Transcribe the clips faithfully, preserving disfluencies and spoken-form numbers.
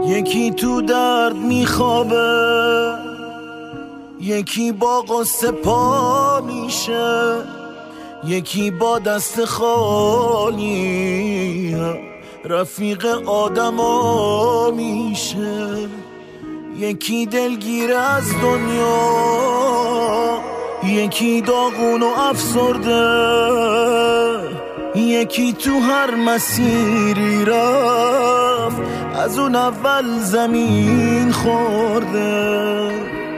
یکی تو درد میخوابه، یکی با قصه پا میشه، یکی با دست خالی رفیق آدما میشه. یکی دلگیر از دنیا، یکی داغون و افسرده، یکی تو هر مسیری رفت از اون اول زمین خورده.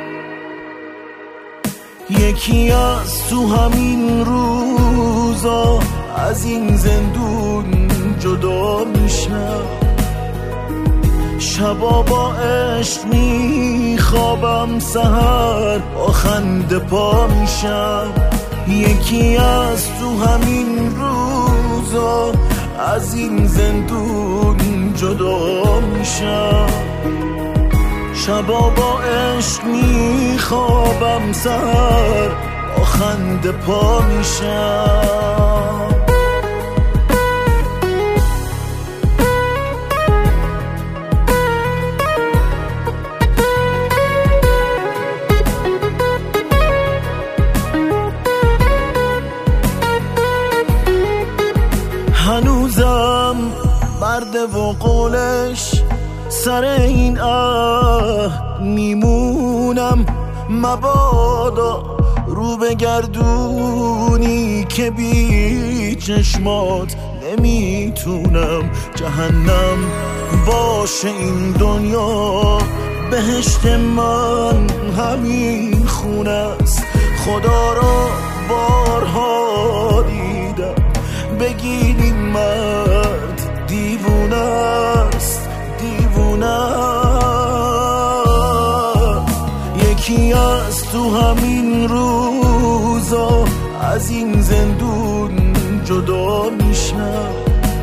یکی از تو همین روزا از این زندون جدا میشه، شبا با عشق میخوابم، سحر با خنده پا میشم. یکی از تو همین روزا از این زندون جدا میشم، شبا با عشق میخوابم، سحر با خنده پا میشم. هنوزم مرده و قولش سر این اه میمونم، مبادا رو بگردونی که بی چشمات نمیتونم. جهنم باشه این دنیا، بهشت من همین خونه است. خدا را بارها دیدم، بگید این مرد دیوونه است، دیوونه. یکی از تو همین روزا از این زندون جدا میشم،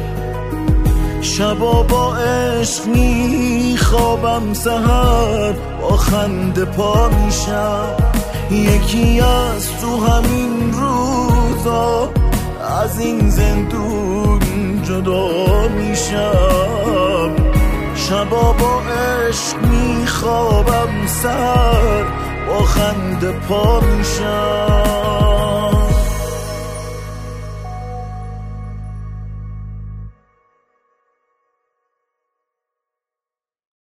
شبا با عشق میخوابم، سحر با خنده پا میشم. یکی از تو همین روزا از این زندون جدا میشم، شبا با عشق میخوابم، سحر با خنده پا میشم.